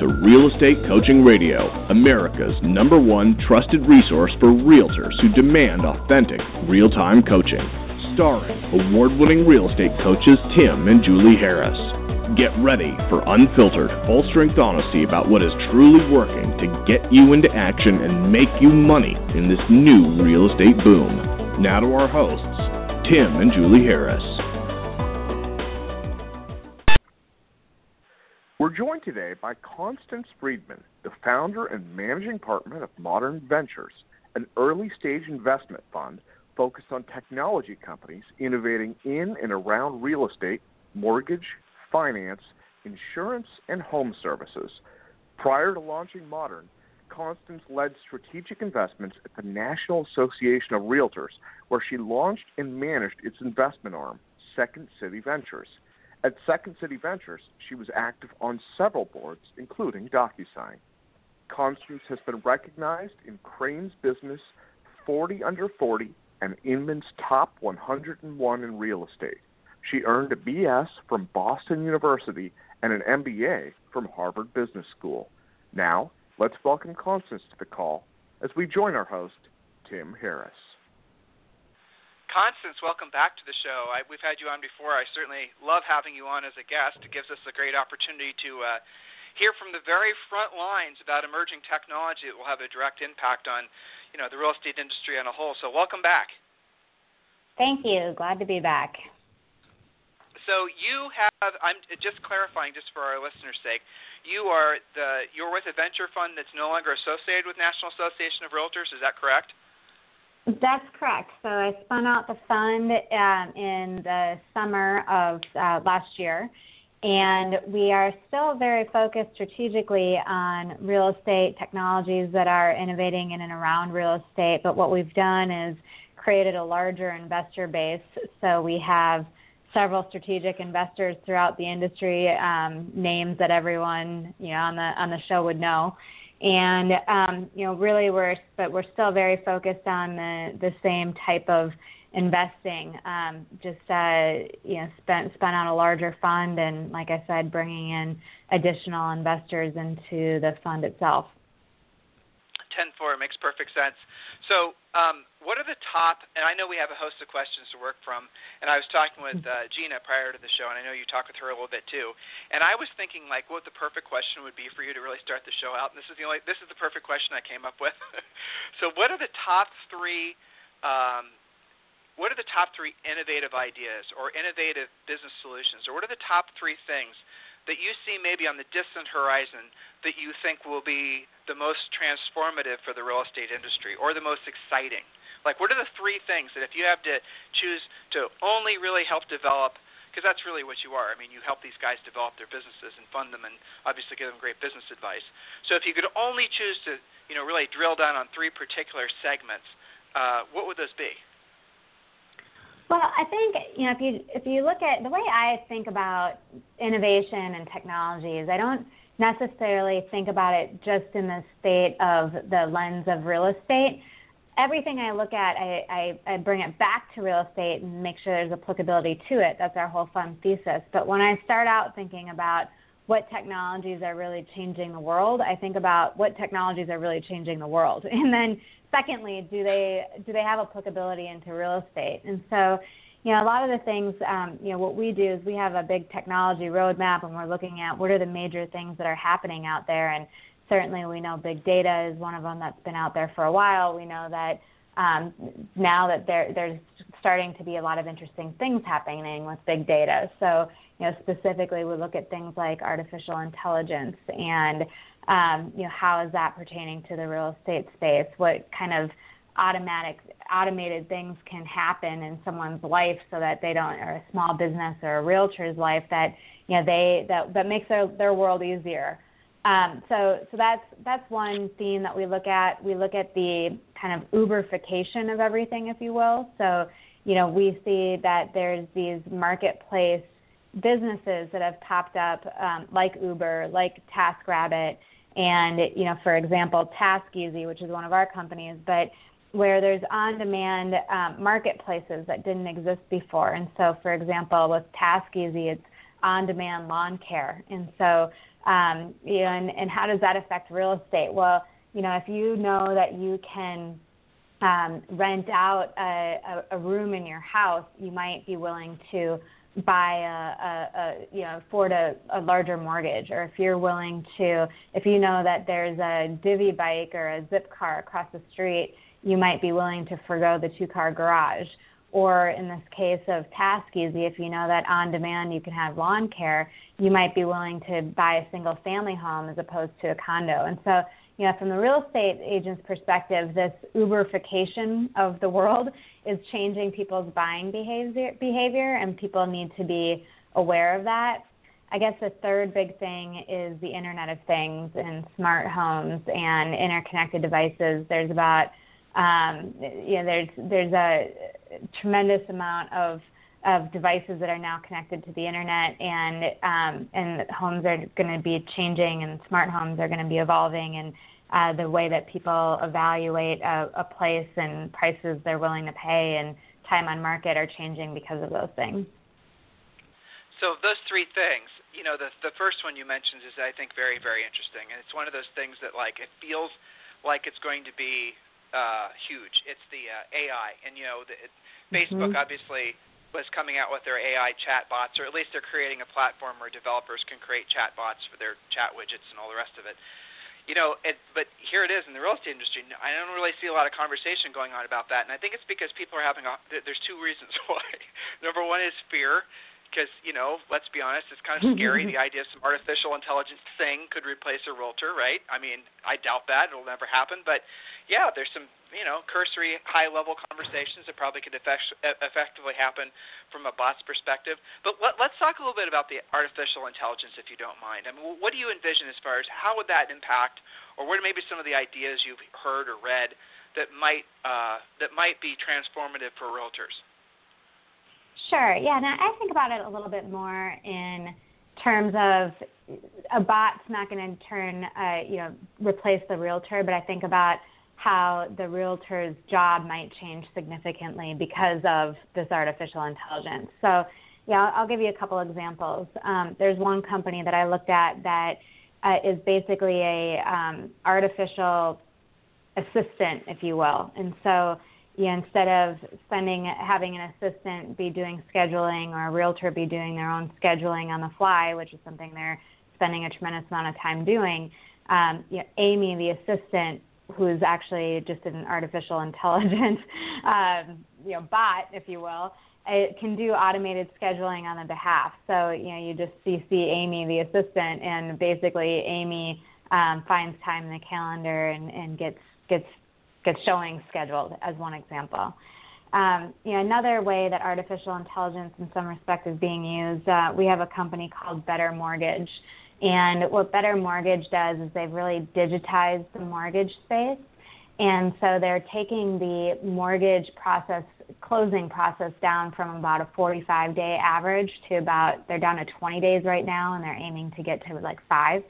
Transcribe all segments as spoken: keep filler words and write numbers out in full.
to Real Estate Coaching Radio, America's number one trusted resource for realtors who demand authentic, real-time coaching. Starring award-winning real estate coaches Tim and Julie Harris. Get ready for unfiltered, full-strength honesty about what is truly working to get you into action and make you money in this new real estate boom. Now to our hosts, Tim and Julie Harris. We're joined today by Constance Friedman, the founder and managing partner of Modern Ventures, an early-stage investment fund focused on technology companies innovating in and around real estate, mortgage, finance, insurance, and home services. Prior to launching Modern, Constance led strategic investments at the National Association of Realtors, where she launched and managed its investment arm, Second City Ventures. At Second City Ventures, she was active on several boards, including DocuSign. Constance has been recognized in Crain's Business forty under forty and Inman's Top one hundred one in real estate. She earned a B S from Boston University and an M B A from Harvard Business School. Now, let's welcome Constance to the call as we join our host, Tim Harris. Constance, welcome back to the show. I, we've had you on before. I certainly love having you on as a guest. It gives us a great opportunity to uh, hear from the very front lines about emerging technology that will have a direct impact on, you know, the real estate industry on a whole. So welcome back. Thank you. Glad to be back. So you have, I'm just clarifying just for our listeners' sake, you are the you're with a venture fund that's no longer associated with National Association of Realtors. Is that correct? That's correct. So I spun out the fund um, in the summer of uh, last year, and we are still very focused strategically on real estate technologies that are innovating in and around real estate. But what we've done is created a larger investor base. So we have several strategic investors throughout the industry, um, names that everyone you know on the on the show would know. And, um, you know, really we're, but we're still very focused on the, the same type of investing, um, just, uh, you know, spent, spun out a larger fund and, like I said, bringing in additional investors into the fund itself. ten four makes perfect sense. So um, what are the top, and I know we have a host of questions to work from, and I was talking with uh, Gina prior to the show, and I know you talked with her a little bit too, and I was thinking like what the perfect question would be for you to really start the show out, and this is the only, this is the perfect question I came up with. So what are the top three, um, what are the top three innovative ideas or innovative business solutions, or what are the top three things that you see maybe on the distant horizon that you think will be the most transformative for the real estate industry or the most exciting? Like, what are the three things that if you have to choose to only really help develop, because that's really what you are. I mean, you help these guys develop their businesses and fund them and obviously give them great business advice. So if you could only choose to, you know, really drill down on three particular segments, uh, what would those be? Well, I think, you know, if you if you look at the way I think about innovation and technologies, I don't necessarily think about it just in the state of the lens of real estate. Everything I look at, I, I, I bring it back to real estate and make sure there's applicability to it. That's our whole fund thesis. But when I start out thinking about what technologies are really changing the world, I think about what technologies are really changing the world. And then secondly, do they do they have applicability into real estate? And so, you know, a lot of the things, um, you know, what we do is we have a big technology roadmap, and we're looking at what are the major things that are happening out there. And certainly we know big data is one of them that's been out there for a while. We know that um, now that there there's starting to be a lot of interesting things happening with big data. So, you know, specifically we look at things like artificial intelligence and Um, you know, how is that pertaining to the real estate space? What kind of automatic, automated things can happen in someone's life so that they don't, or a small business or a realtor's life that, you know, they that, that makes their, their world easier. Um, so, so that's that's one theme that we look at. We look at the kind of Uberification of everything, if you will. So, you know, we see that there's these marketplace businesses that have popped up, um, like Uber, like TaskRabbit, and, you know, for example, TaskEasy, which is one of our companies, but where there's on-demand um, marketplaces that didn't exist before. And so, for example, with TaskEasy, it's on-demand lawn care. And so Um, you know, and, and how does that affect real estate? Well, you know, if you know that you can um, rent out a, a, a room in your house, you might be willing to buy a, a, a you know, afford a, a larger mortgage. Or if you're willing to, if you know that there's a divvy bike or a zip car across the street, you might be willing to forgo the two-car garage. Or in this case of TaskEasy, if you know that on demand you can have lawn care, you might be willing to buy a single family home as opposed to a condo. And so, you know, from the real estate agent's perspective, this Uberification of the world is changing people's buying behavior, behavior, and people need to be aware of that. I guess the third big thing is the Internet of Things and smart homes and interconnected devices. There's about Um, you know, there's there's a tremendous amount of of devices that are now connected to the internet, and um, and homes are going to be changing, and smart homes are going to be evolving, and uh, the way that people evaluate a, a place and prices they're willing to pay and time on market are changing because of those things. So those three things, you know, the the first one you mentioned is, I think, very, very interesting, and it's one of those things that, like, it feels like it's going to be Uh, huge. It's the uh, A I, and you know, the, it, Facebook mm-hmm. obviously was coming out with their A I chat bots, or at least they're creating a platform where developers can create chat bots for their chat widgets and all the rest of it. You know, it, but here it is in the real estate industry. I don't really see a lot of conversation going on about that, and I think it's because people are having. A, there's two reasons why. Number one is fear. Because, you know, let's be honest, it's kind of scary. The idea of some artificial intelligence thing could replace a realtor, right? I mean, I doubt that. It'll never happen. But, yeah, there's some, you know, cursory high-level conversations that probably could effect- effectively happen from a bot's perspective. But let, let's talk a little bit about the artificial intelligence, if you don't mind. I mean, what do you envision as far as how would that impact, or what are maybe some of the ideas you've heard or read that might uh, that might be transformative for realtors? Sure. Yeah. Now I think about it a little bit more in terms of a bot's not going to turn, uh, you know, replace the realtor, but I think about how the realtor's job might change significantly because of this artificial intelligence. So, yeah, I'll, I'll give you a couple examples. Um, there's one company that I looked at that uh, is basically a um, artificial assistant, if you will, and so. Yeah, instead of spending having an assistant be doing scheduling or a realtor be doing their own scheduling on the fly, which is something they're spending a tremendous amount of time doing, um, you know, Amy, the assistant, who's actually just an artificial intelligence um, you know, bot, if you will, it can do automated scheduling on the behalf. So, you know, you just C C Amy, the assistant, and basically Amy um, finds time in the calendar and, and gets gets gets showing scheduled, as one example. Um, you know, another way that artificial intelligence in some respect is being used, uh, we have a company called Better Mortgage. And what Better Mortgage does is they've really digitized the mortgage space. And so they're taking the mortgage process, closing process down from about a forty-five day average to about, they're down to twenty days right now, and they're aiming to get to like five.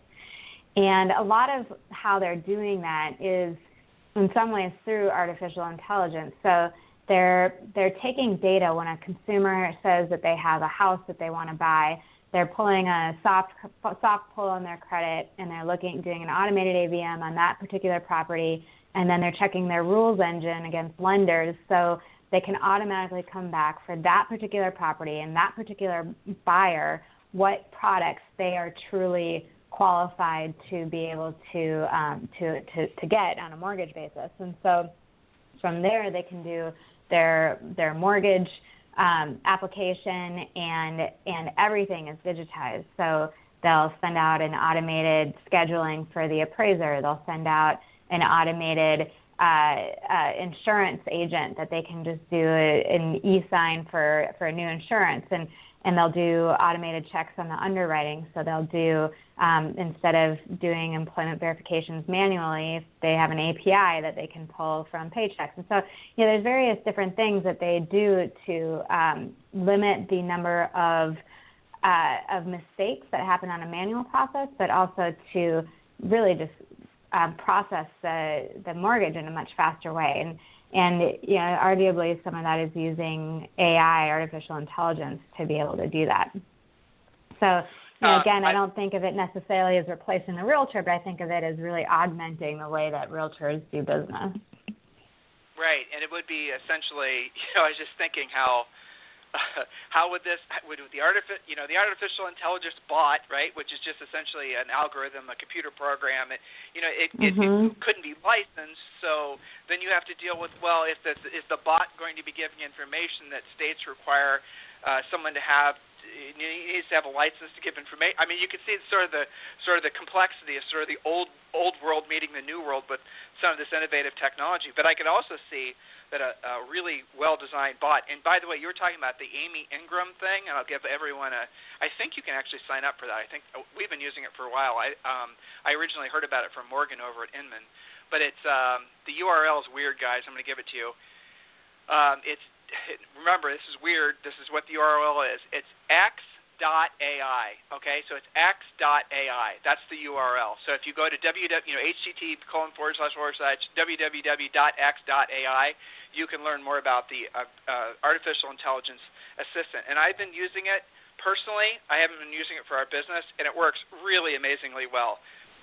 And a lot of how they're doing that is in some ways through artificial intelligence. So they're they're taking data when a consumer says that they have a house that they want to buy. They're pulling a soft soft pull on their credit, and they're looking doing an automated A V M on that particular property, and then they're checking their rules engine against lenders so they can automatically come back for that particular property and that particular buyer what products they are truly qualified to be able to, um, to to to get on a mortgage basis. And so from there they can do their their mortgage um, application, and and everything is digitized. So they'll send out an automated scheduling for the appraiser. They'll send out an automated uh, uh, insurance agent that they can just do a, an e-sign for, for a new insurance. And And they'll do automated checks on the underwriting. So they'll do, um, instead of doing employment verifications manually, they have an A P I that they can pull from Paychex. And so, you know, there's various different things that they do to um, limit the number of uh, of mistakes that happen on a manual process, but also to really just um, process the, the mortgage in a much faster way. And And, you know, arguably some of that is using A I, artificial intelligence, to be able to do that. So, you know, uh, again, I, I don't think of it necessarily as replacing the realtor, but I think of it as really augmenting the way that realtors do business. Right, and it would be essentially, you know, I was just thinking how uh, how would this would the artific you know the artificial intelligence bot, right, which is just essentially an algorithm, a computer program. It, you know, it, mm-hmm. it, it couldn't be licensed, so then you have to deal with, well, if the is the bot going to be giving information that states require uh, someone to have. He needs to have a license to give information. I mean, you can see sort of the sort of the complexity of sort of the old old world meeting the new world with some of this innovative technology. But I could also see that a, a really well-designed bot. And by the way, you were talking about the Amy Ingram thing, and I'll give everyone a. I think you can actually sign up for that. I think we've been using it for a while. I um, I originally heard about it from Morgan over at Inman, but it's um, the U R L is weird, guys. I'm going to give it to you. Um, it's Remember, this is weird. This is what the U R L is. It's x dot A I. Okay, so it's x dot A I. That's the U R L. So if you go to www, you know, http colon forward slash forward slash www dot x dot A I, you can learn more about the uh, uh, artificial intelligence assistant. And I've been using it personally. I haven't been using it for our business, and it works really amazingly well.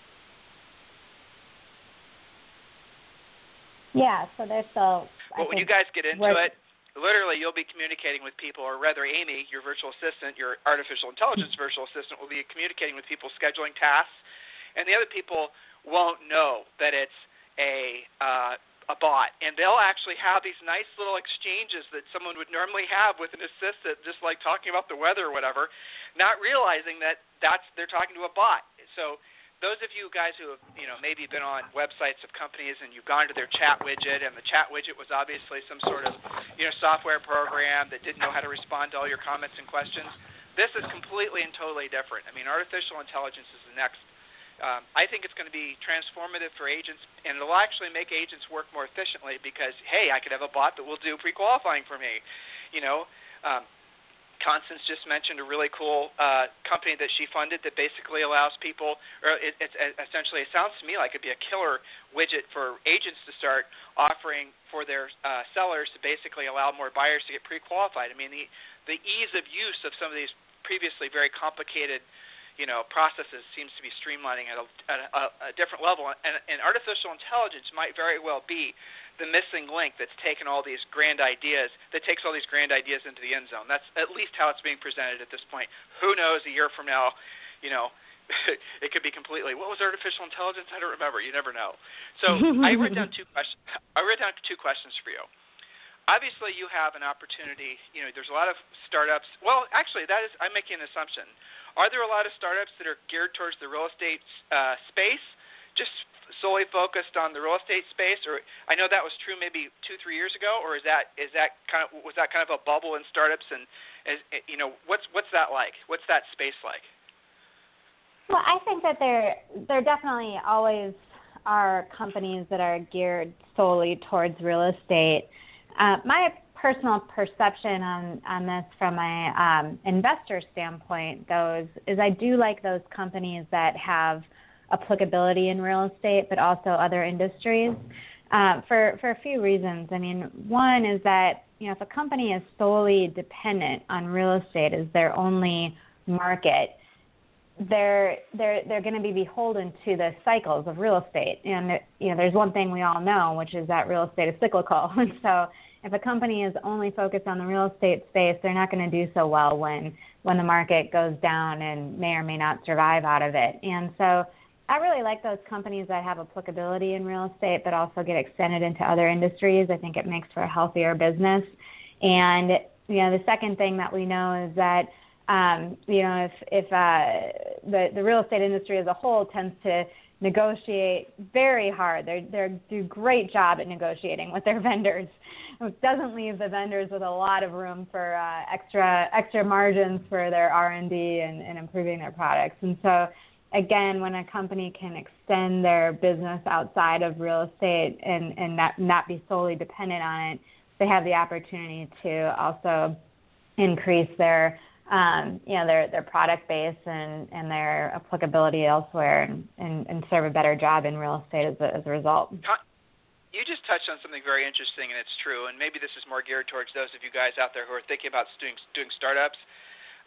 Yeah. So there's still. Well, when you guys get into it. Literally, you'll be communicating with people, or rather Amy, your virtual assistant, your artificial intelligence virtual assistant, will be communicating with people, scheduling tasks, and the other people won't know that it's a uh, a bot. And they'll actually have these nice little exchanges that someone would normally have with an assistant, just like talking about the weather or whatever, not realizing that that's they're talking to a bot. So those of you guys who have, you know, maybe been on websites of companies and you've gone to their chat widget, and the chat widget was obviously some sort of, you know, software program that didn't know how to respond to all your comments and questions, this is completely and totally different. I mean, artificial intelligence is the next. Um, I think it's going to be transformative for agents, and it'll actually make agents work more efficiently because, hey, I could have a bot that will do pre-qualifying for me, you know. Um, Constance just mentioned a really cool uh, company that she funded that basically allows people, or it, it's essentially, it sounds to me like it'd be a killer widget for agents to start offering for their uh, sellers to basically allow more buyers to get pre-qualified. I mean, the, the ease of use of some of these previously very complicated, you know, processes seems to be streamlining at a, at a, a different level, and, and artificial intelligence might very well be the missing link that's taken all these grand ideas, that takes all these grand ideas into the end zone. That's at least how it's being presented at this point. Who knows, a year from now, you know, it could be completely, what was artificial intelligence? I don't remember. You never know. So I wrote down two questions. I wrote down two questions for you. Obviously, you have an opportunity. You know, there's a lot of startups. Well, actually, that is, I'm making an assumption. Are there a lot of startups that are geared towards the real estate uh, space, just solely focused on the real estate space? Or I know that was true maybe two, three years ago, or is that is that kind of was that kind of a bubble in startups? And is, you know, what's what's that like? What's that space like? Well, I think that there there definitely always are companies that are geared solely towards real estate. Uh, my personal perception on, on this from a um, investor standpoint, though, is, is I do like those companies that have applicability in real estate, but also other industries, uh, for for a few reasons. I mean, one is that, you know, if a company is solely dependent on real estate as their only market, they're they're they're going to be beholden to the cycles of real estate. And you know, there's one thing we all know, which is that real estate is cyclical. And so, if a company is only focused on the real estate space, they're not going to do so well when when the market goes down and may or may not survive out of it. And so, I really like those companies that have applicability in real estate, but also get extended into other industries. I think it makes for a healthier business. And, you know, the second thing that we know is that, um, you know, if, if uh, the, the real estate industry as a whole tends to negotiate very hard, they they do a great job at negotiating with their vendors. It doesn't leave the vendors with a lot of room for uh, extra extra margins for their R and D and, and improving their products. And so, again, when a company can extend their business outside of real estate and, and not, not be solely dependent on it, they have the opportunity to also increase their, um, you know, their, their product base and, and their applicability elsewhere, and, and, and serve a better job in real estate as a, as a result. You just touched on something very interesting, and it's true, and maybe this is more geared towards those of you guys out there who are thinking about doing, doing startups.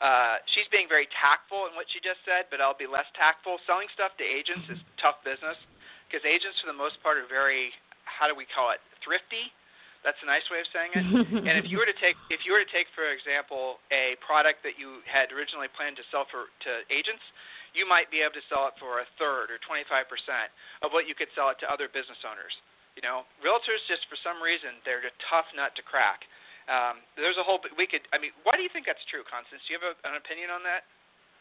Uh, she's being very tactful in what she just said, but I'll be less tactful. Selling stuff to agents is tough business because agents, for the most part, are very, how do we call it, thrifty. That's a nice way of saying it. And if you were to take, if you were to take, for example, a product that you had originally planned to sell for to agents, you might be able to sell it for a third or twenty-five percent of what you could sell it to other business owners. You know, realtors just for some reason they're a tough nut to crack. Um, there's a whole we could. I mean, why do you think that's true, Constance? Do you have a, an opinion on that?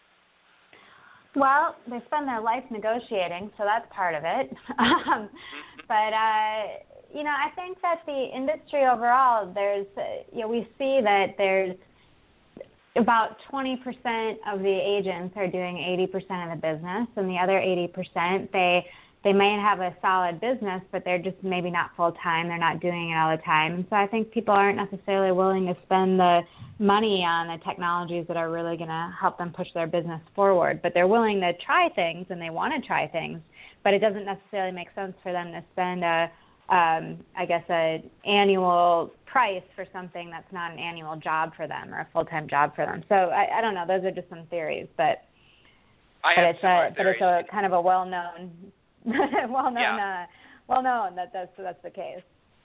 Well, they spend their life negotiating, so that's part of it. um, but uh, you know, I think that the industry overall, there's uh, you know, we see that there's about twenty percent of the agents are doing eighty percent of the business, and the other eighty percent they. They may have a solid business, but they're just maybe not full-time. They're not doing it all the time. And so I think people aren't necessarily willing to spend the money on the technologies that are really going to help them push their business forward. But they're willing to try things, and they want to try things. But it doesn't necessarily make sense for them to spend, a, um, I guess, an annual price for something that's not an annual job for them or a full-time job for them. So I, I don't know. Those are just some theories. But, I but, have it's, a, but it's a kind of a well-known well known, yeah. uh, well known that that's that's the case.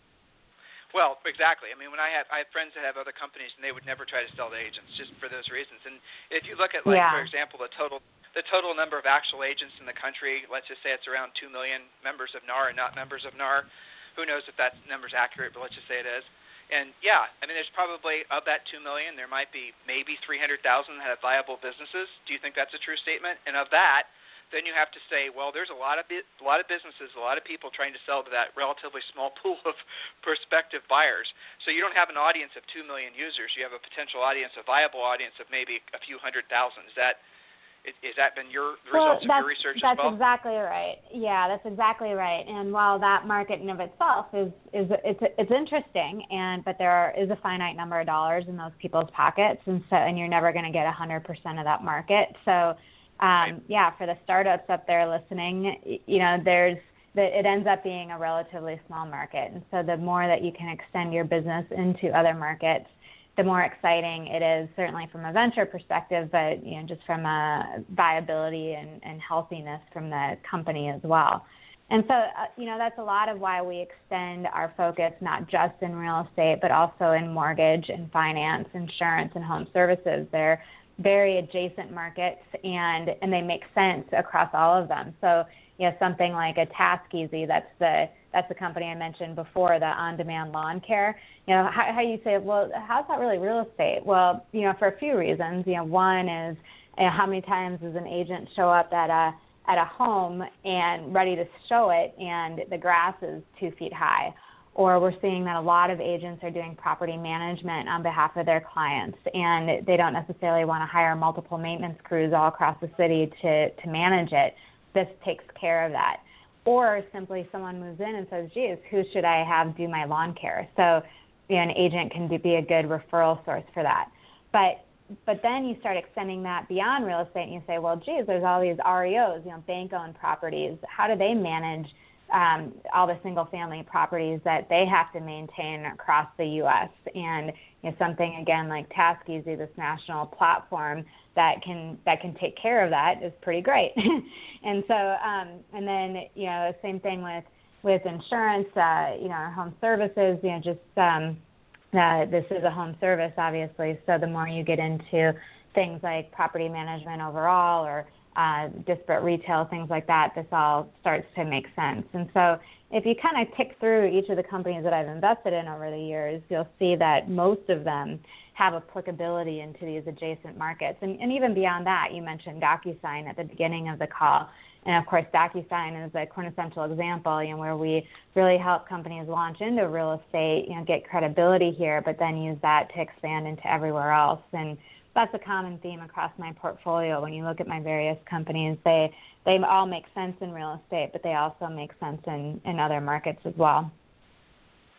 Well, exactly. I mean, when I have I have friends that have other companies, and they would never try to sell to agents just for those reasons. And if you look at, like, yeah. for example, the total the total number of actual agents in the country, let's just say it's around two million members of N A R and not members of N A R. Who knows if that number's accurate? But let's just say it is. And yeah, I mean, there's probably of that two million, there might be maybe three hundred thousand that have viable businesses. Do you think that's a true statement? And of that, then you have to say, well, there's a lot of bi- a lot of businesses, a lot of people trying to sell to that relatively small pool of prospective buyers. So you don't have an audience of two million users. You have a potential audience, a viable audience of maybe a few hundred thousand. Is that is, is that been your the well, results of your research as well? That's exactly right. Yeah, that's exactly right. And while that market in of itself is is it's it's interesting, and but there are, is a finite number of dollars in those people's pockets, and so and you're never going to get one hundred percent of that market. So. Um, yeah, for the startups up there listening, you know, there's that it ends up being a relatively small market. And so the more that you can extend your business into other markets, the more exciting it is, certainly from a venture perspective, but, you know, just from a viability and, and healthiness from the company as well. And so, uh, you know, that's a lot of why we extend our focus not just in real estate, but also in mortgage and finance, insurance, and home services. They're very adjacent markets, and and they make sense across all of them. So, you know, something like a TaskEasy, that's the that's the company I mentioned before, the on-demand lawn care. You know, how, how you say, well, how's that really real estate? Well, you know, for a few reasons. You know, one is, you know, how many times does an agent show up at a at a home and ready to show it, and the grass is two feet high? Or we're seeing that a lot of agents are doing property management on behalf of their clients, and they don't necessarily want to hire multiple maintenance crews all across the city to, to manage it. This takes care of that. Or simply someone moves in and says, geez, who should I have do my lawn care? So, you know, an agent can be a good referral source for that. But but then you start extending that beyond real estate, and you say, well, geez, there's all these R E Os, you know, bank-owned properties. How do they manage Um, all the single-family properties that they have to maintain across the U S? And, you know, something again like TaskEasy, this national platform that can that can take care of that, is pretty great. And so, um, and then, you know, same thing with with insurance. Uh, you know, our home services. You know, just um, uh, this is a home service, obviously. So the more you get into things like property management overall, or Uh, disparate retail, things like that, this all starts to make sense. And so if you kind of tick through each of the companies that I've invested in over the years, you'll see that most of them have applicability into these adjacent markets. And, and even beyond that, you mentioned DocuSign at the beginning of the call. And of course, DocuSign is a quintessential example, you know, where we really help companies launch into real estate, you know, get credibility here, but then use that to expand into everywhere else. And that's a common theme across my portfolio. When you look at my various companies, they they all make sense in real estate, but they also make sense in, in other markets as well.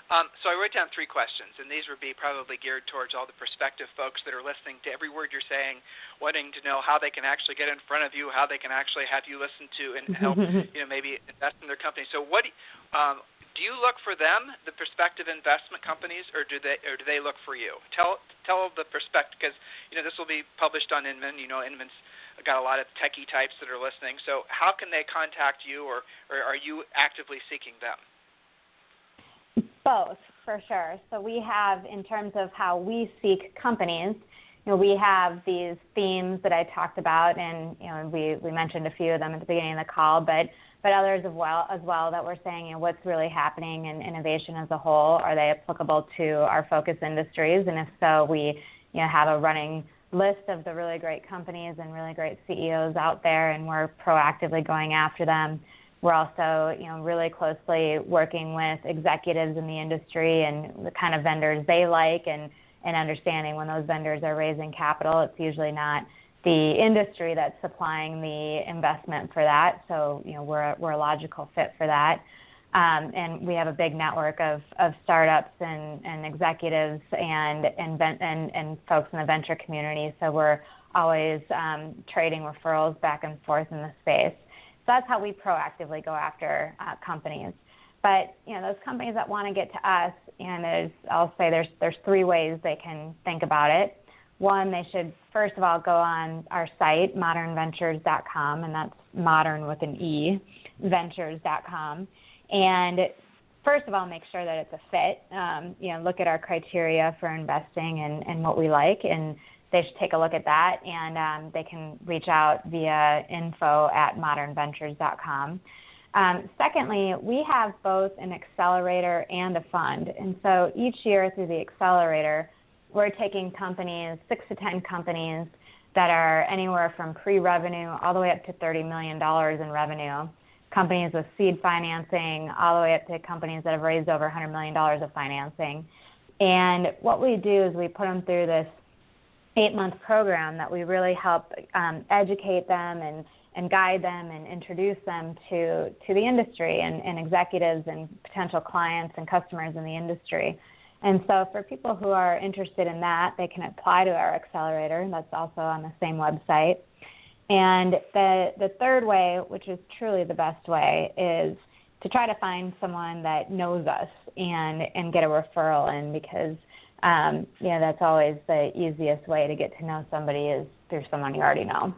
Um, so I wrote down three questions, and these would be probably geared towards all the prospective folks that are listening to every word you're saying, wanting to know how they can actually get in front of you, how they can actually have you listen to and help, you know, maybe invest in their company. So what um, do you look for them, the prospective investment companies, or do they or do they look for you? Tell tell the prospective, because you know this will be published on Inman. You know, Inman's got a lot of techie types that are listening. So how can they contact you, or, or are you actively seeking them? Both, for sure. So we have, in terms of how we seek companies, you know, we have these themes that I talked about, and you know, we, we mentioned a few of them at the beginning of the call, but but others as well as well that we're saying, you know, what's really happening in innovation as a whole? Are they applicable to our focus industries? And if so, we you know have a running list of the really great companies and really great C E Os out there, and we're proactively going after them. We're also, you know, really closely working with executives in the industry and the kind of vendors they like, and, and understanding when those vendors are raising capital, it's usually not the industry that's supplying the investment for that. So, you know, we're, we're a logical fit for that. Um, and we have a big network of, of startups and, and executives and, and, and, and folks in the venture community. So we're always um, trading referrals back and forth in the space. So that's how we proactively go after uh, companies. But, you know, those companies that want to get to us, and there's, I'll say there's, there's three ways they can think about it. One, they should, first of all, go on our site, modern ventures dot com, and that's modern with an E, ventures dot com. And first of all, make sure that it's a fit. Um, you know, look at our criteria for investing and, and what we like, and they should take a look at that, and um, they can reach out via info at modern ventures dot com. Um, secondly, we have both an accelerator and a fund. And so each year through the accelerator, we're taking companies, six to ten companies that are anywhere from pre-revenue all the way up to thirty million dollars in revenue, companies with seed financing all the way up to companies that have raised over one hundred million dollars of financing. And what we do is we put them through this eight-month program that we really help um, educate them and, and guide them and introduce them to, to the industry and, and executives and potential clients and customers in the industry. And so for people who are interested in that, they can apply to our accelerator. That's also on the same website. And the, the third way, which is truly the best way, is to try to find someone that knows us and, and get a referral in, because Um, you know, that's always the easiest way to get to know somebody is through someone you already know.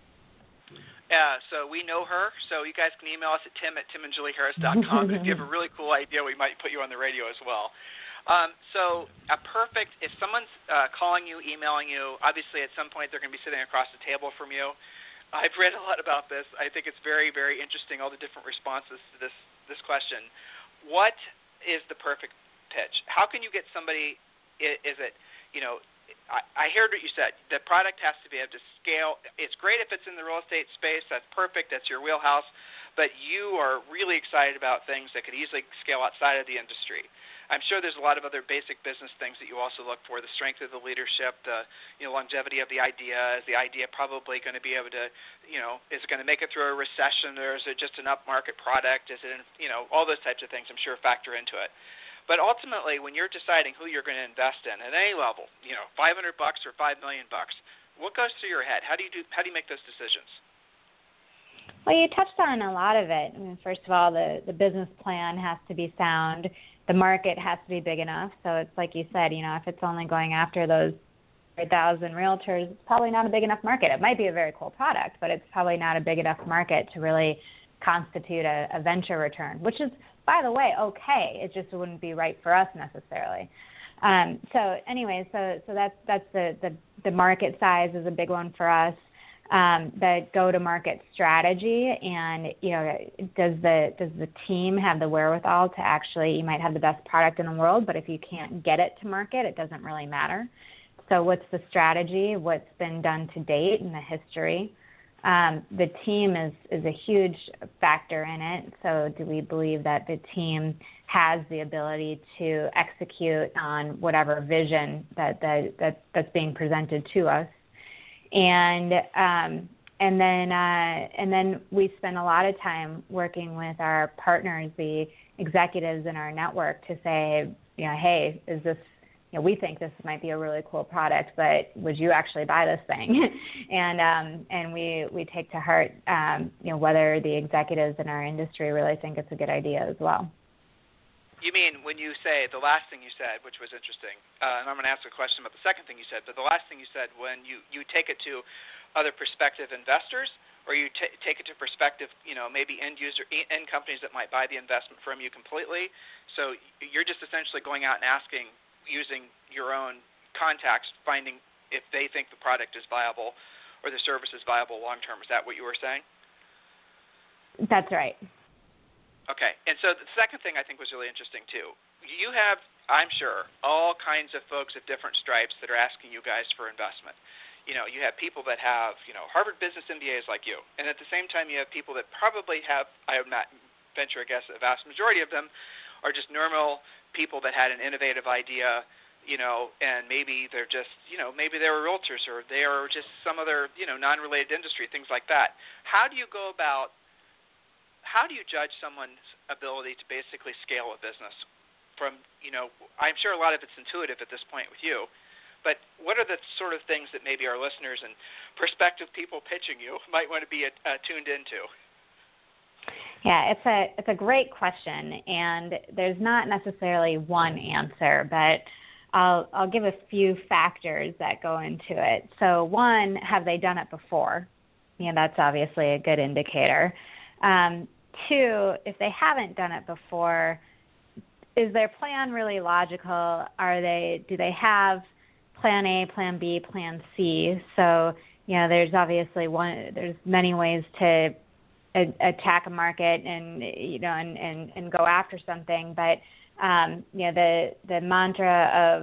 Yeah, so we know her, so you guys can email us at tim at tim and julie harris dot com. If you have a really cool idea, we might put you on the radio as well. Um, so a perfect, if someone's uh, calling you, emailing you, obviously at some point they're going to be sitting across the table from you. I've read a lot about this. I think it's very, very interesting, all the different responses to this, this question. What is the perfect pitch? How can you get somebody... Is it, you know, I, I heard what you said. The product has to be able to scale. It's great if it's in the real estate space. That's perfect. That's your wheelhouse. But you are really excited about things that could easily scale outside of the industry. I'm sure there's a lot of other basic business things that you also look for, the strength of the leadership, the you know, longevity of the idea. Is the idea probably going to be able to, you know, is it going to make it through a recession, or is it just an upmarket product? Is it, you know, all those types of things I'm sure factor into it. But ultimately, when you're deciding who you're going to invest in at any level, you know, five hundred bucks or five million bucks, what goes through your head? How do you do? How do you make those decisions? Well, you touched on a lot of it. I mean, first of all, the, the business plan has to be sound. The market has to be big enough. So it's like you said, you know, if it's only going after those one hundred thousand realtors, it's probably not a big enough market. It might be a very cool product, but it's probably not a big enough market to really constitute a, a venture return, which is, by the way, okay. It just wouldn't be right for us necessarily. Um, so anyway, so so that's that's the, the the market size is a big one for us. Um, the go-to-market strategy, and you know, does the does the team have the wherewithal to actually? You might have the best product in the world, but if you can't get it to market, it doesn't really matter. So what's the strategy? What's been done to date in the history? Um, the team is, is a huge factor in it. So do we believe that the team has the ability to execute on whatever vision that, that, that that's being presented to us? And um, and then uh, and then we spend a lot of time working with our partners, the executives in our network, to say, you know, hey, is this, you know, we think this might be a really cool product, but would you actually buy this thing? and um, and we we take to heart, um, you know, whether the executives in our industry really think it's a good idea as well. You mean when you say the last thing you said, which was interesting, uh, and I'm going to ask a question about the second thing you said, but the last thing you said, when you, you take it to other prospective investors, or you t- take it to prospective, you know, maybe end user, end companies that might buy the investment from you completely. So you're just essentially going out and asking, using your own contacts, finding if they think the product is viable or the service is viable long term. Is that what you were saying? That's right. Okay, and so the second thing I think was really interesting too. You have, I'm sure, all kinds of folks at different stripes that are asking you guys for investment. You know, you have people that have, you know, Harvard Business M B As like you, and at the same time you have people that probably have, I would not venture a guess, a vast majority of them are just normal people that had an innovative idea, you know, and maybe they're just, you know, maybe they were realtors or they are just some other, you know, non-related industry, things like that. How do you go about How do you judge someone's ability to basically scale a business? From, you know, I'm sure a lot of it's intuitive at this point with you, but what are the sort of things that maybe our listeners and prospective people pitching you might want to be uh, tuned into? Yeah, it's a it's a great question, and there's not necessarily one answer, but I'll I'll give a few factors that go into it. So one, have they done it before? You know, that's obviously a good indicator. Um, two, if they haven't done it before, is their plan really logical? Are they, do they have plan A, plan B, plan C? So, you know, there's obviously one, there's many ways to a, attack a market and, you know, and, and, and go after something. But, um, you know, the, the mantra of,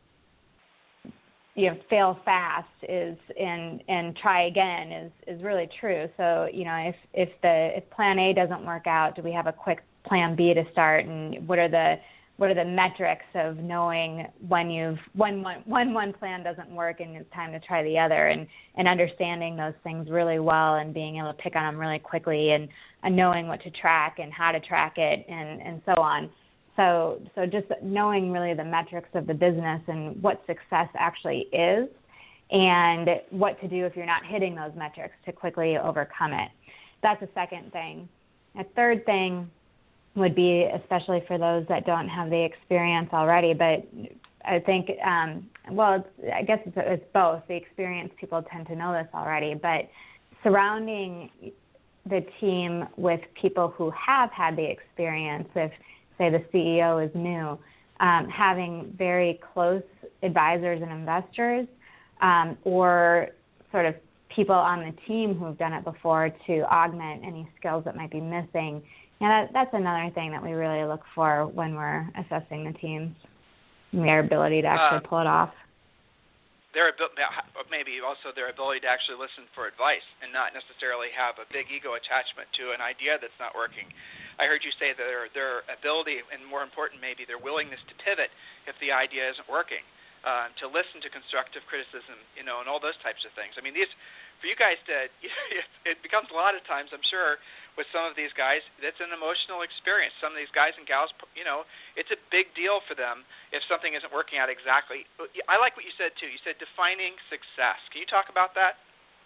you know, fail fast is and and try again is, is really true. So, you know, if, if the if plan A doesn't work out, do we have a quick plan B to start, and what are the what are the metrics of knowing when you've when one when one plan doesn't work and it's time to try the other, and, and understanding those things really well and being able to pick on them really quickly, and, and knowing what to track and how to track it, and, and so on. So so just knowing really the metrics of the business and what success actually is, and what to do if you're not hitting those metrics to quickly overcome it. That's a second thing. A third thing would be, especially for those that don't have the experience already, but I think, um, well, it's, I guess it's, it's both. The experienced people tend to know this already, but surrounding the team with people who have had the experience, if say the C E O is new, um, having very close advisors and investors, um, or sort of people on the team who've done it before to augment any skills that might be missing. And that, that's another thing that we really look for when we're assessing the teams, their ability to actually uh, pull it off. Their maybe also their ability to actually listen for advice and not necessarily have a big ego attachment to an idea that's not working. I heard you say their their ability, and more important maybe, their willingness to pivot if the idea isn't working, uh, to listen to constructive criticism, you know, and all those types of things. I mean, these for you guys to, it becomes a lot of times, I'm sure, with some of these guys, that's an emotional experience. Some of these guys and gals, you know, it's a big deal for them if something isn't working out exactly. I like what you said, too. You said defining success. Can you talk about that?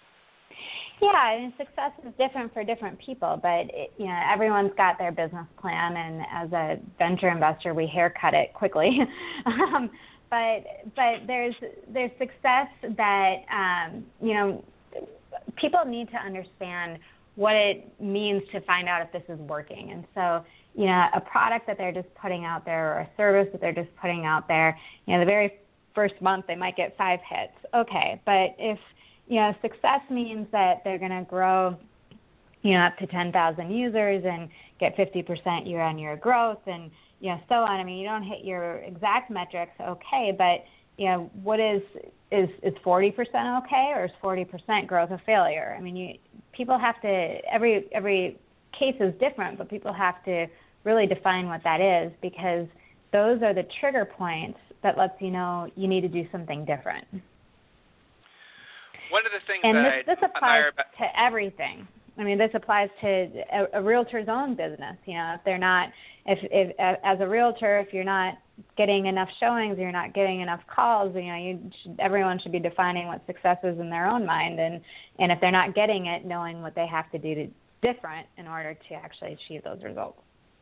Yeah, and success is different for different people, but it, you know, everyone's got their business plan, and as a venture investor, we haircut it quickly. um, but but there's there's success that um, you know, people need to understand what it means to find out if this is working. And so, you know, a product that they're just putting out there, or a service that they're just putting out there, you know, the very first month they might get five hits. Okay, but if you know, success means that they're going to grow, you know, up to ten thousand users and get fifty percent year-on-year growth, and, you know, so on. I mean, you don't hit your exact metrics, okay, but, you know, what is, is, is forty percent okay, or is forty percent growth a failure? I mean, you, people have to, every, every case is different, but people have to really define what that is, because those are the trigger points that lets you know you need to do something different. One of the things and that this, I this applies admire about, to everything. I mean, this applies to a, a realtor's own business. You know, if they're not, if, if as a realtor, if you're not getting enough showings, you're not getting enough calls. You know, you should, everyone should be defining what success is in their own mind, and and if they're not getting it, knowing what they have to do to different in order to actually achieve those results.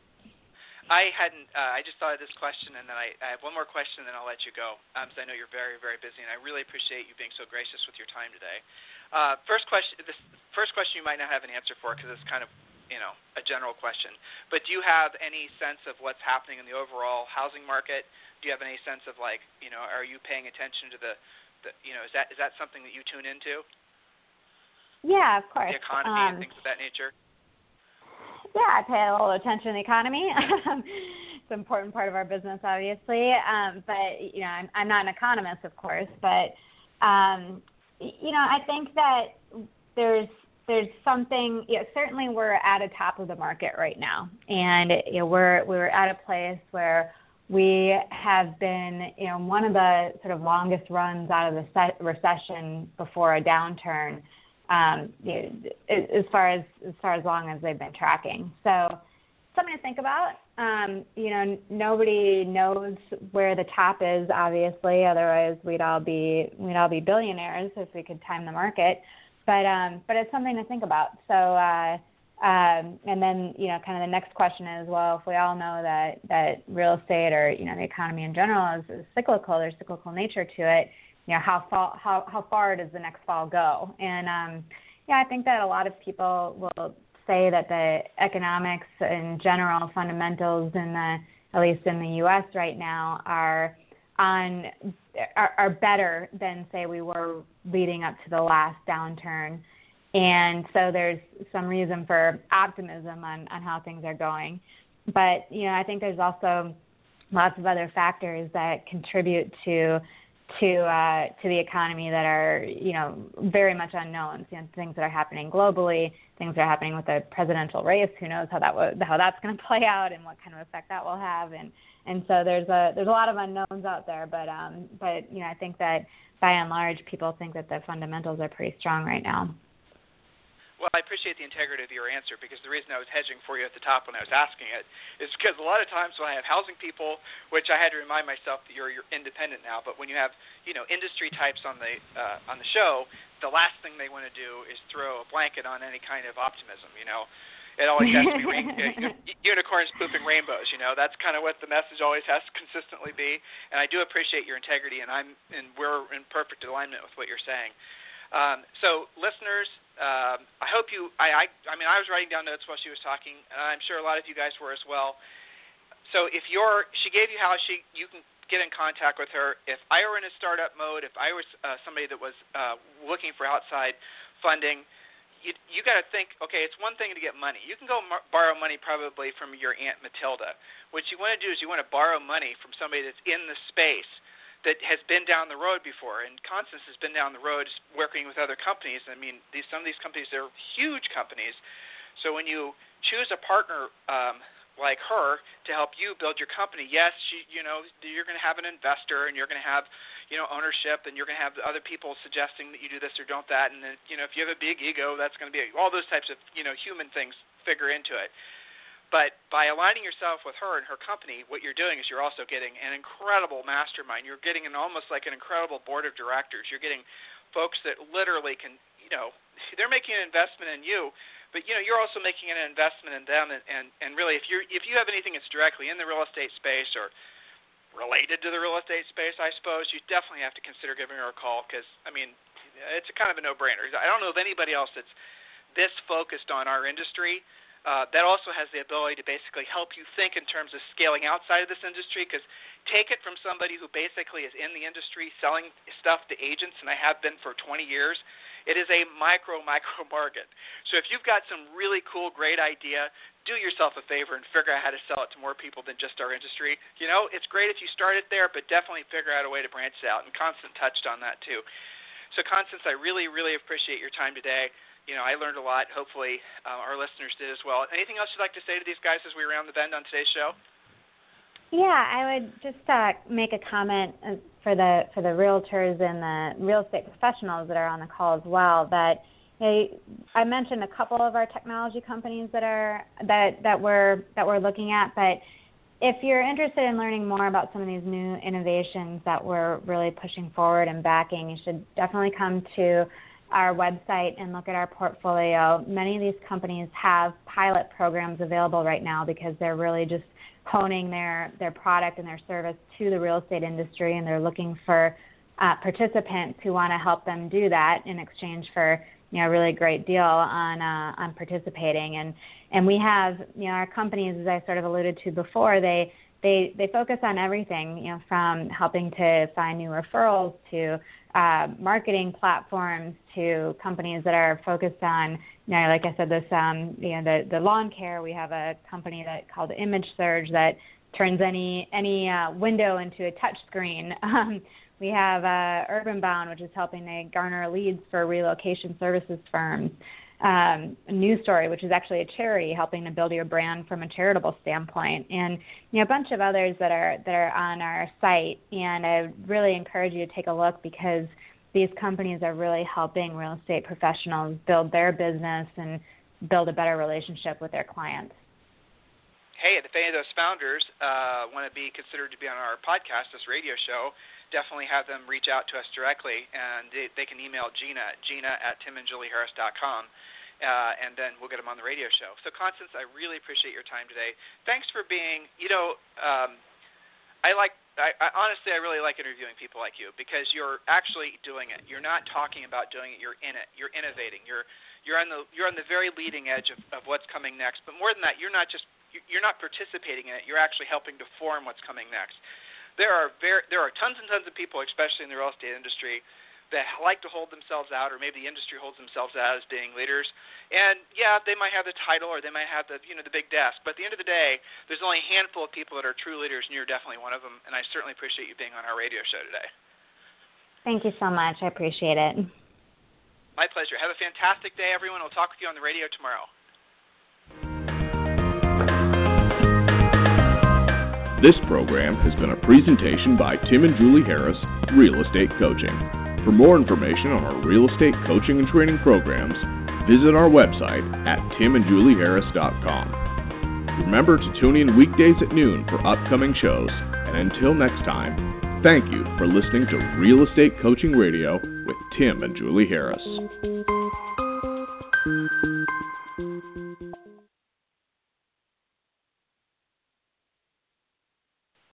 I hadn't. Uh, I just thought of this question, and then I, I have one more question, and then I'll let you go, because um, I know you're very, very busy, and I really appreciate you being so gracious with your time today. Uh, first question. This first question you might not have an answer for, because it's kind of, you know, a general question. But do you have any sense of what's happening in the overall housing market? Do you have any sense of, like, you know, are you paying attention to the, the you know, is that is that something that you tune into? Yeah, of course. The economy um, and things of that nature. Yeah, I pay a little attention to the economy. It's an important part of our business, obviously. Um, but, you know, I'm, I'm not an economist, of course. But, um, you know, I think that there's there's something, you know, certainly we're at a top of the market right now. And, you know, we're, we're at a place where we have been, you know, one of the sort of longest runs out of the set recession before a downturn. Um, you know, as far as as far as long as they've been tracking, so something to think about. Um, you know, nobody knows where the top is, obviously. Otherwise, we'd all be we'd all be billionaires if we could time the market. But um, but it's something to think about. So uh, um, and then you know, kind of the next question is, well, if we all know that that real estate or you know the economy in general is, is cyclical, there's cyclical nature to it. You know, how far how how far does the next fall go? And um, yeah, I think that a lot of people will say that the economics in general fundamentals in the at least in the U S right now are on are, are better than say we were leading up to the last downturn. And so there's some reason for optimism on, on how things are going. But you know, I think there's also lots of other factors that contribute to to uh, to the economy that are, you know, very much unknowns. You know, things that are happening globally, things that are happening with the presidential race. Who knows how that w- how that's going to play out and what kind of effect that will have. And and so there's a there's a lot of unknowns out there. But um but you know I think that by and large people think that the fundamentals are pretty strong right now. Well, I appreciate the integrity of your answer, because the reason I was hedging for you at the top when I was asking it is because a lot of times when I have housing people, which I had to remind myself that you're, you're independent now, but when you have, you know, industry types on the uh, on the show, the last thing they want to do is throw a blanket on any kind of optimism, you know. It always has to be rain, uh, unicorns pooping rainbows, you know. That's kind of what the message always has to consistently be. And I do appreciate your integrity, and I'm and we're in perfect alignment with what you're saying. Um, so, listeners, um, I hope you. I, I. I mean, I was writing down notes while she was talking, and I'm sure a lot of you guys were as well. So, if you're, she gave you how she, you can get in contact with her. If I were in a startup mode, if I was uh, somebody that was uh, looking for outside funding, you you got to think. Okay, it's one thing to get money. You can go mar- borrow money probably from your Aunt Matilda. What you want to do is you want to borrow money from somebody that's in the space, that has been down the road before. And Constance has been down the road working with other companies. I mean, these some of these companies, they're huge companies. So when you choose a partner um, like her to help you build your company, yes, she, you know, you're going to have an investor, and you're going to have, you know, ownership, and you're going to have other people suggesting that you do this or don't that. And then, you know, if you have a big ego, that's going to be all those types of, you know, human things figure into it. But by aligning yourself with her and her company, what you're doing is you're also getting an incredible mastermind. You're getting an almost like an incredible board of directors. You're getting folks that literally can, you know, they're making an investment in you, but, you know, you're also making an investment in them. And, and, and really, if you're if you have anything that's directly in the real estate space or related to the real estate space, I suppose, you definitely have to consider giving her a call, because, I mean, it's a kind of a no-brainer. I don't know of anybody else that's this focused on our industry. Uh, that also has the ability to basically help you think in terms of scaling outside of this industry, because take it from somebody who basically is in the industry selling stuff to agents, and I have been for twenty years, it is a micro, micro market. So if you've got some really cool, great idea, do yourself a favor and figure out how to sell it to more people than just our industry. You know, it's great if you start it there, but definitely figure out a way to branch it out, and Constance touched on that too. So Constance, I really, really appreciate your time today. You know, I learned a lot. Hopefully uh, our listeners did as well. Anything else you'd like to say to these guys as we round the bend on today's show? Yeah, I would just uh, make a comment for the for the realtors and the real estate professionals that are on the call as well. That they, I mentioned a couple of our technology companies that are that that we're that we're looking at, but if you're interested in learning more about some of these new innovations that we're really pushing forward and backing, you should definitely come to our website and look at our portfolio. Many of these companies have pilot programs available right now because they're really just honing their, their product and their service to the real estate industry, and they're looking for uh, participants who want to help them do that in exchange for, you know, a really great deal on uh, on participating. And and we have, you know, our companies, as I sort of alluded to before, they they they focus on everything, you know, from helping to find new referrals to uh, marketing platforms to companies that are focused on, you know, like I said, this, um, you know, the, the lawn care. We have a company that called Image Surge that turns any any uh, window into a touch screen. Um, we have uh, Urban Bound, which is helping to garner leads for relocation services firms. Um, News Story, which is actually a charity helping to build your brand from a charitable standpoint, and you know a bunch of others that are that are on our site. And I really encourage you to take a look because these companies are really helping real estate professionals build their business and build a better relationship with their clients. Hey, if any of those founders uh, want to be considered to be on our podcast, this radio show, definitely have them reach out to us directly, and they, they can email Gina, Gina at tim and julie harris dot com, uh, and then we'll get them on the radio show. So, Constance, I really appreciate your time today. Thanks for being, you know, um, I like, I, I honestly, I really like interviewing people like you because you're actually doing it. You're not talking about doing it. You're in it. You're innovating. You're, you're on the, you're on the very leading edge of, of what's coming next. But more than that, you're not just, you're not participating in it. You're actually helping to form what's coming next. There are very, there are tons and tons of people, especially in the real estate industry, that like to hold themselves out, or maybe the industry holds themselves out as being leaders. And yeah, they might have the title, or they might have the, you know, the big desk. But at the end of the day, there's only a handful of people that are true leaders, and you're definitely one of them. And I certainly appreciate you being on our radio show today. Thank you so much. I appreciate it. My pleasure. Have a fantastic day, everyone. We'll talk with you on the radio tomorrow. This program has been a presentation by Tim and Julie Harris, Real Estate Coaching. For more information on our real estate coaching and training programs, visit our website at tim and julie harris dot com. Remember to tune in weekdays at noon for upcoming shows, and until next time, thank you for listening to Real Estate Coaching Radio with Tim and Julie Harris.